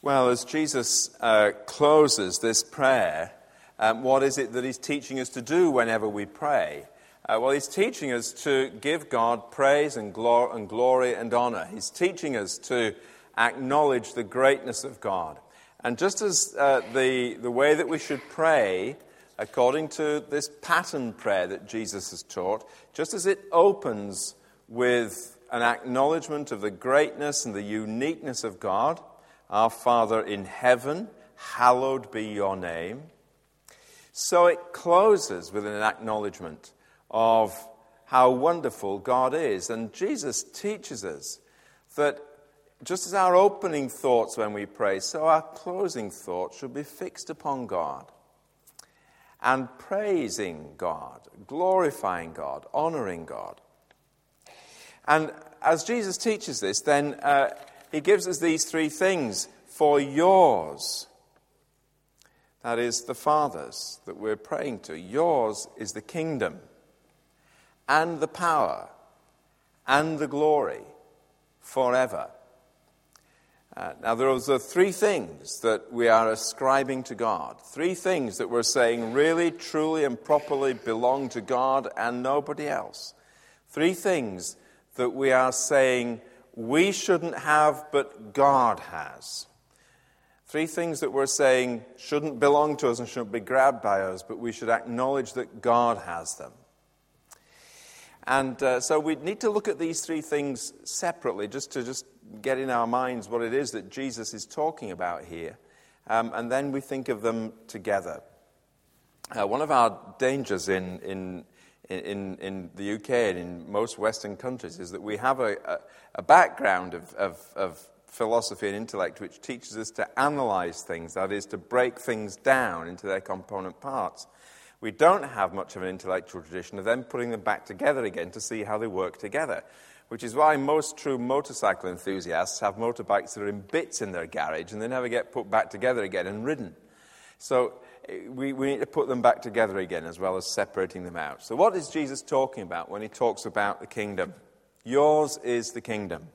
Well, as Jesus closes this prayer, what is it that he's teaching us to do whenever we pray? Well, he's teaching us to give God praise and glory and honor. He's teaching us to acknowledge the greatness of God. And just as the way that we should pray, according to this pattern prayer that Jesus has taught, just as it opens with an acknowledgement of the greatness and the uniqueness of God, our Father in heaven, hallowed be your name, so it closes with an acknowledgement of how wonderful God is. And Jesus teaches us that just as our opening thoughts when we pray, so our closing thoughts should be fixed upon God and praising God, glorifying God, honoring God. And as Jesus teaches this, then he gives us these three things. For yours, that is the Father's that we're praying to, yours is the kingdom and the power and the glory forever. Now, those are three things that we are ascribing to God. Three things that we're saying really, truly, and properly belong to God and nobody else. Three things that we are saying we shouldn't have, but God has. Three things that we're saying shouldn't belong to us and shouldn't be grabbed by us, but we should acknowledge that God has them. And so we need to look at these three things separately, just to get in our minds what it is that Jesus is talking about here. And then we think of them together. One of our dangers in the UK and in most Western countries is that we have a background of philosophy and intellect which teaches us to analyze things, that is, to break things down into their component parts. We don't have much of an intellectual tradition of then putting them back together again to see how they work together, which is why most true motorcycle enthusiasts have motorbikes that are in bits in their garage and they never get put back together again and ridden. So we need to put them back together again as well as separating them out. So what is Jesus talking about when he talks about the kingdom? Yours is the kingdom.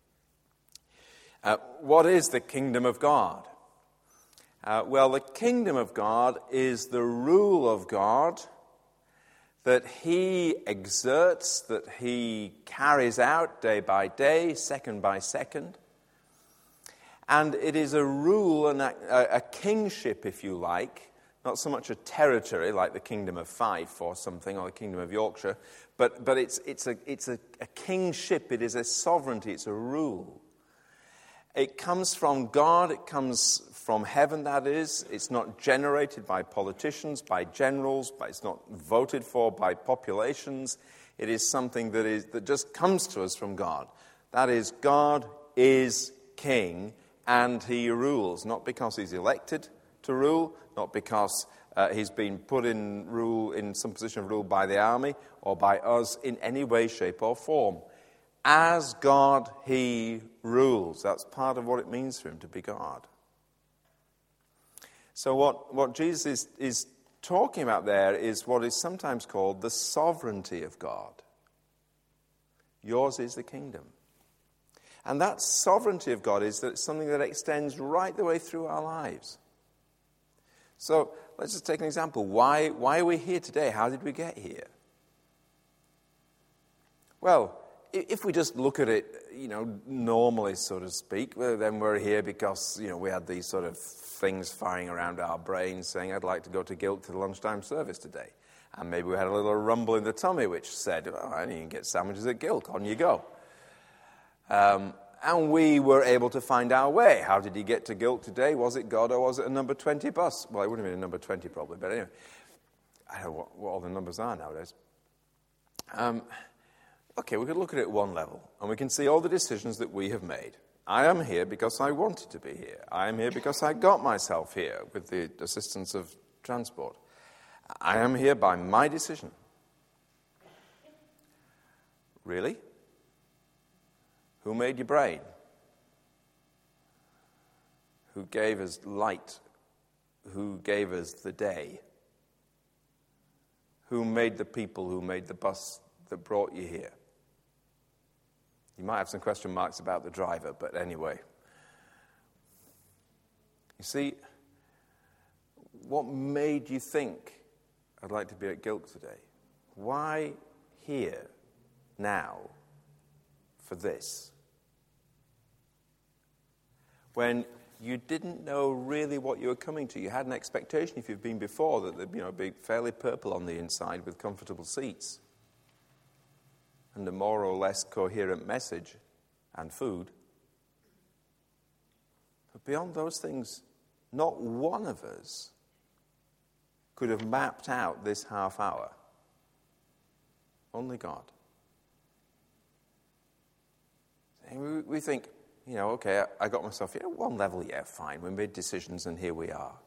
What is the kingdom of God? Well, the kingdom of God is the rule of God that he exerts, that he carries out day by day, second by second. And it is a rule, and a kingship, if you like, not so much a territory like the Kingdom of Fife or something, or the Kingdom of Yorkshire, but it's a kingship, it is a sovereignty, it's a rule. It comes from God, it comes from heaven, that is. It's not generated by politicians, by generals, it's not voted for by populations. It is something that just comes to us from God. That is, God is king, and he rules, not because he's elected to rule, not because he's been put in some position of rule by the army or by us in any way, shape, or form. As God, he rules. That's part of what it means for him to be God. So what Jesus is talking about there is what is sometimes called the sovereignty of God. Yours is the kingdom. And that sovereignty of God is something that extends right the way through our lives. So let's just take an example. Why are we here today? How did we get here? Well, if we just look at it, normally, so to speak, then we're here because, we had these sort of things firing around our brains saying, I'd like to go to Guilt to the lunchtime service today. And maybe we had a little rumble in the tummy which said, I need to get sandwiches at Guilt, on you go. And we were able to find our way. How did he get to Guilt today? Was it God or was it a number 20 bus? Well, it wouldn't have been a number 20 probably, but anyway. I don't know what all the numbers are nowadays. Okay, we could look at it at one level, and we can see all the decisions that we have made. I am here because I wanted to be here. I am here because I got myself here with the assistance of transport. I am here by my decision. Really? Who made your brain? Who gave us light? Who gave us the day? Who made the people? Who made the bus that brought you here? You might have some question marks about the driver, but anyway. You see, what made you think I'd like to be at Gilk today? Why here, now, for this? When you didn't know really what you were coming to. You had an expectation, if you've been before, that there'd be fairly purple on the inside with comfortable seats and a more or less coherent message and food. But beyond those things, not one of us could have mapped out this half hour. Only God. And we think, okay, I got myself here. At one level, yeah, fine. We made decisions and here we are.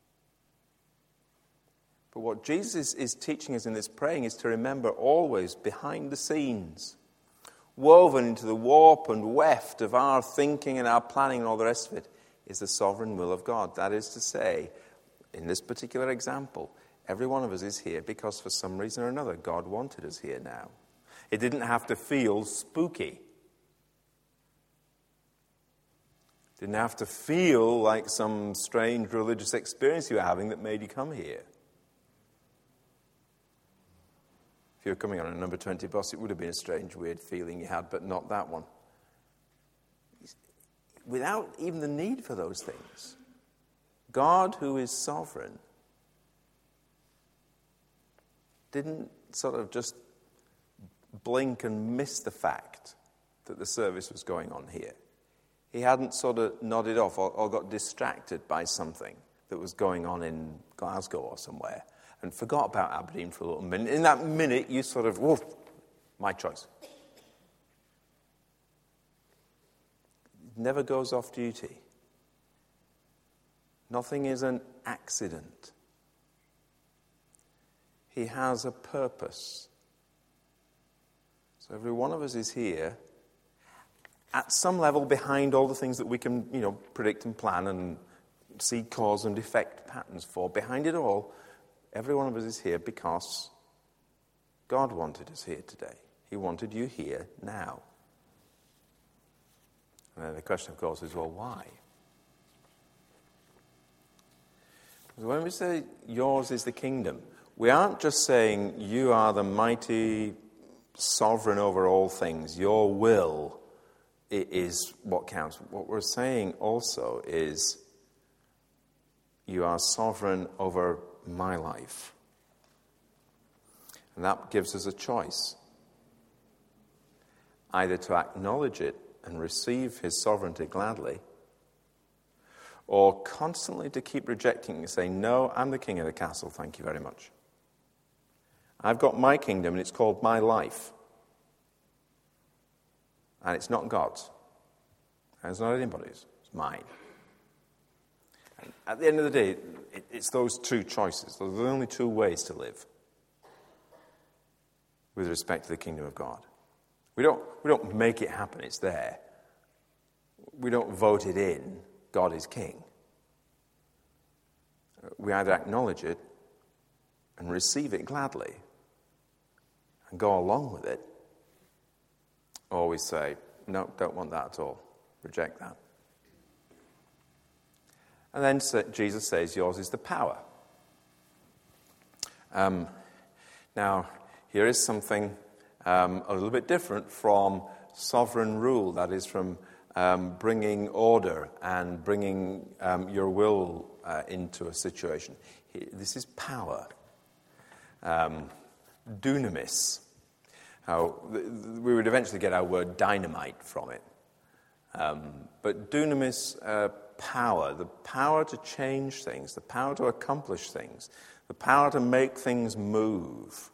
But what Jesus is teaching us in this praying is to remember always behind the scenes, woven into the warp and weft of our thinking and our planning and all the rest of it, is the sovereign will of God. That is to say, in this particular example, every one of us is here because for some reason or another, God wanted us here now. It didn't have to feel spooky. Didn't have to feel like some strange religious experience you were having that made you come here. If you were coming on a number 20 bus, it would have been a strange, weird feeling you had, but not that one. Without even the need for those things, God, who is sovereign, didn't sort of just blink and miss the fact that the service was going on here. He hadn't sort of nodded off or got distracted by something that was going on in Glasgow or somewhere and forgot about Aberdeen for a little minute. In that minute, you sort of, woof, my choice. Never goes off duty. Nothing is an accident. He has a purpose. So every one of us is here at some level behind all the things that we can, predict and plan and see cause and effect patterns for. Behind it all, every one of us is here because God wanted us here today. He wanted you here now. And then the question, of course, is, well, why? Because when we say yours is the kingdom, we aren't just saying you are the mighty sovereign over all things. Your will is what counts. What we're saying also is you are sovereign over my life. And that gives us a choice. Either to acknowledge it and receive his sovereignty gladly, or constantly to keep rejecting and saying, no, I'm the king of the castle, thank you very much. I've got my kingdom and it's called my life. And it's not God's. And it's not anybody's. It's mine. And at the end of the day, it's those two choices. Those are the only two ways to live with respect to the kingdom of God. We don't make it happen. It's there. We don't vote it in. God is king. We either acknowledge it and receive it gladly and go along with it, or we say, no, don't want that at all. Reject that. And then Jesus says, yours is the power. Now, here is something a little bit different from sovereign rule, that is from bringing order and bringing your will into a situation. This is power. Dunamis. We would eventually get our word dynamite from it. But dunamis, power, the power to change things, the power to accomplish things, the power to make things move.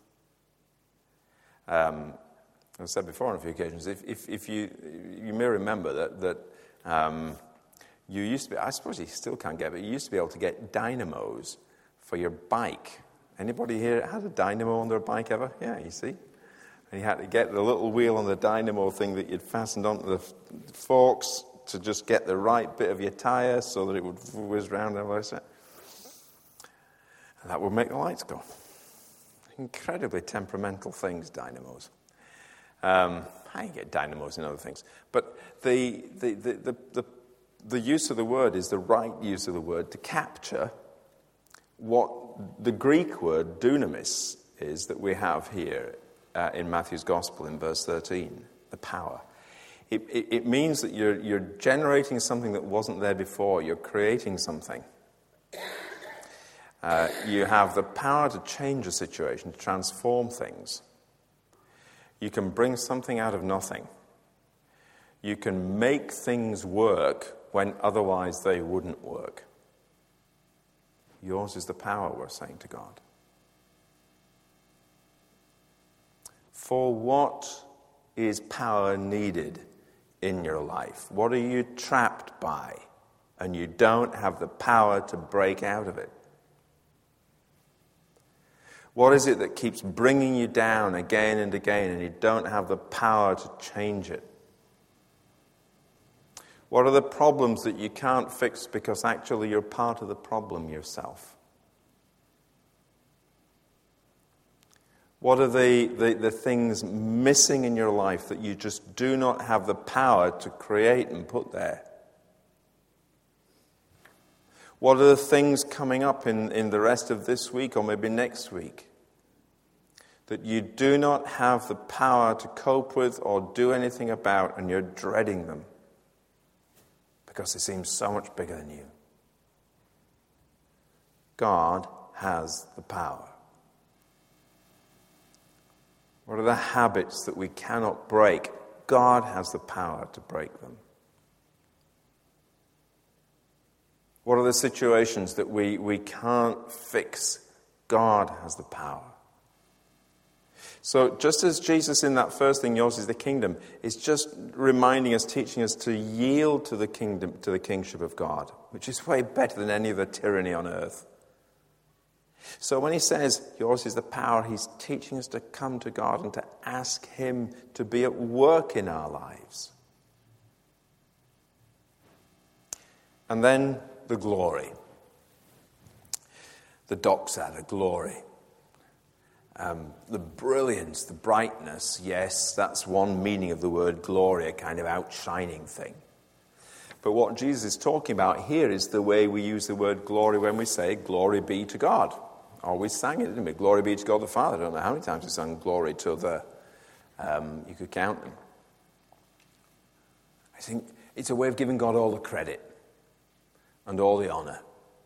I've said before on a few occasions, if you may remember that you used to be, I suppose you still can't get, but you used to be able to get dynamos for your bike. Anybody here had a dynamo on their bike ever? Yeah, you see. And you had to get the little wheel on the dynamo thing that you'd fastened onto the forks to just get the right bit of your tyre so that it would whiz round and like that. And that would make the lights go. Incredibly temperamental things, dynamos. I can get dynamos and other things. But the the use of the word is the right use of the word to capture what the Greek word dunamis is that we have here in Matthew's Gospel in verse 13, the power. It means that you're generating something that wasn't there before. You're creating something. You have the power to change a situation, to transform things. You can bring something out of nothing. You can make things work when otherwise they wouldn't work. Yours is the power, we're saying to God. For what is power needed in your life? What are you trapped by and you don't have the power to break out of it? What is it that keeps bringing you down again and again and you don't have the power to change it? What are the problems that you can't fix because actually you're part of the problem yourself? What are the things missing in your life that you just do not have the power to create and put there? What are the things coming up in the rest of this week or maybe next week that you do not have the power to cope with or do anything about and you're dreading them because they seem so much bigger than you? God has the power. What are the habits that we cannot break? God has the power to break them. What are the situations that we can't fix? God has the power. So just as Jesus in that first thing, yours is the kingdom, is just reminding us, teaching us to yield to the kingdom, to the kingship of God, which is way better than any other tyranny on earth. So when he says, yours is the power, he's teaching us to come to God and to ask him to be at work in our lives. And then the glory. The doxa, the glory. The brilliance, the brightness, yes, that's one meaning of the word glory, a kind of outshining thing. But what Jesus is talking about here is the way we use the word glory when we say, glory be to God. Or we sang it, didn't we? Glory be to God the Father. I don't know how many times we sang glory to the... you could count them. I think it's a way of giving God all the credit and all the honor.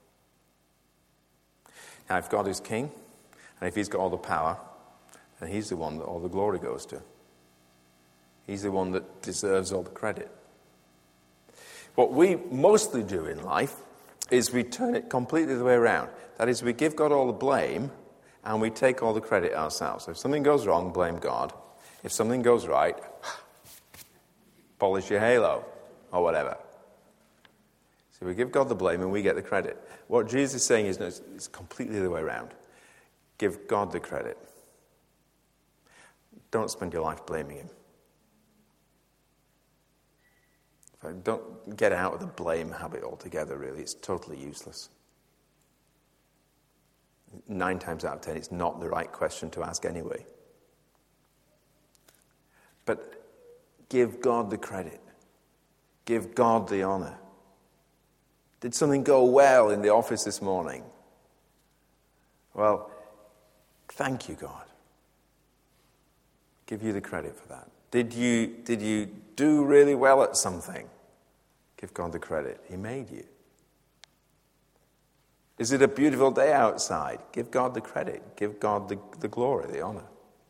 Now, if God is king, and if he's got all the power, then he's the one that all the glory goes to. He's the one that deserves all the credit. What we mostly do in life is we turn it completely the way around. That is, we give God all the blame and we take all the credit ourselves. So if something goes wrong, blame God. If something goes right, polish your halo or whatever. So we give God the blame and we get the credit. What Jesus is saying is, no, it's completely the way around. Give God the credit. Don't spend your life blaming him. Don't get out of the blame habit altogether, really. It's totally useless. 9 times out of 10, it's not the right question to ask anyway. But give God the credit. Give God the honor. Did something go well in the office this morning? Well, thank you, God. Give you the credit for that. Did you do really well at something? Give God the credit. He made you. Is it a beautiful day outside? Give God the credit. Give God the glory, the honor.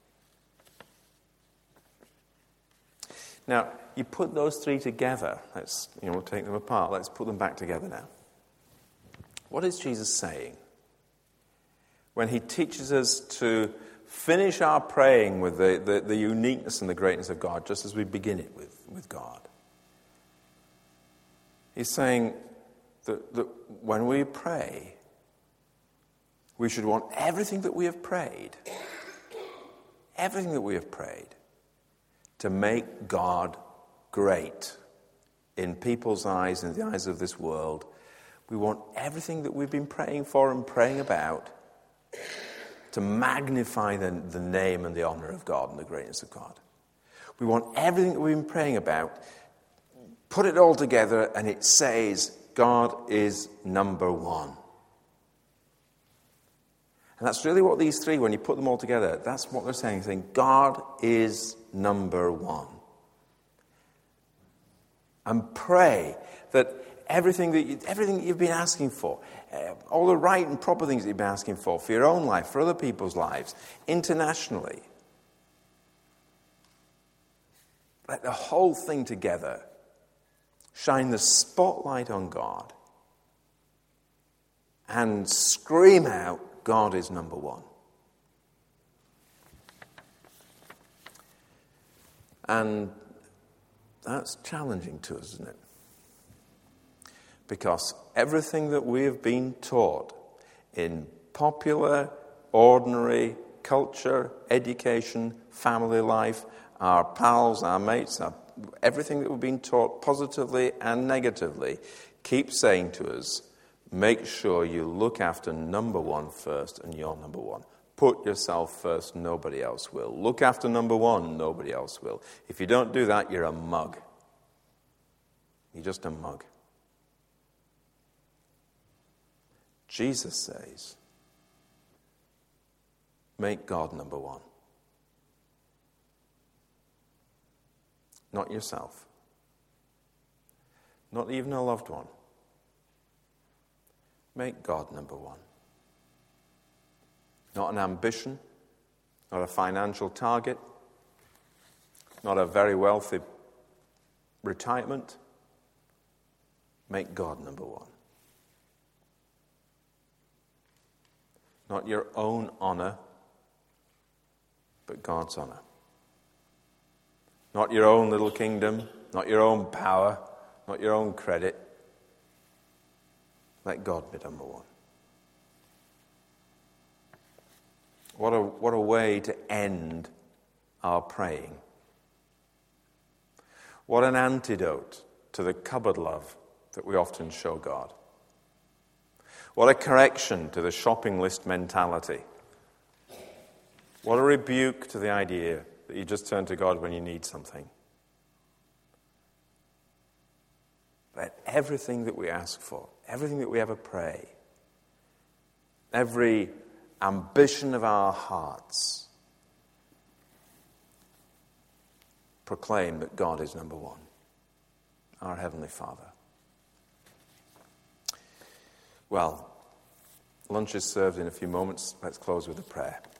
Now, you put those three together. We'll take them apart. Let's put them back together now. What is Jesus saying when he teaches us to finish our praying with the uniqueness and the greatness of God, just as we begin it with God? He's saying that when we pray, we should want everything that we have prayed, to make God great in people's eyes and the eyes of this world. We want everything that we've been praying for and praying about to magnify the name and the honor of God and the greatness of God. We want everything that we've been praying about put it all together and it says God is number one. And that's really what these three, when you put them all together, that's what they're saying God is number one. And pray that everything that you've been asking for, all the right and proper things that you've been asking for your own life, for other people's lives, internationally, let the whole thing together shine the spotlight on God and scream out, God is number one. And that's challenging to us, isn't it? Because everything that we have been taught in popular, ordinary culture, education, family life, our pals, our mates, everything that we've been taught positively and negatively keeps saying to us, make sure you look after number one first and you're number one. Put yourself first, nobody else will. Look after number one, nobody else will. If you don't do that, you're a mug. You're just a mug. Jesus says, make God number one. Not yourself. Not even a loved one. Make God number one. Not an ambition, not a financial target, not a very wealthy retirement. Make God number one. Not your own honor, but God's honor. Not your own little kingdom, not your own power, not your own credit. Let God be number one. What a way to end our praying. What an antidote to the cupboard love that we often show God. What a correction to the shopping list mentality. What a rebuke to the idea that you just turn to God when you need something. Let everything that we ask for, everything that we ever pray, every ambition of our hearts, proclaim that God is number one, our Heavenly Father. Well, lunch is served in a few moments. Let's close with a prayer.